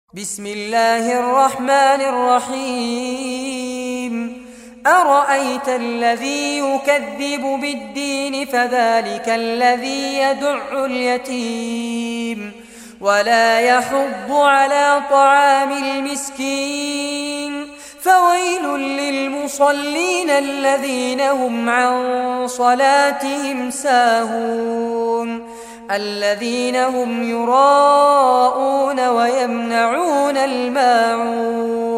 بسم الله الرحمن الرحيم أرأيت الذي يكذب بالدين فذلك الذي يدع اليتيم ولا يحض على طعام المسكين فويل للمصلين الذين هم عن صلاتهم ساهون الذين هم يراءون ويمنعون الماعون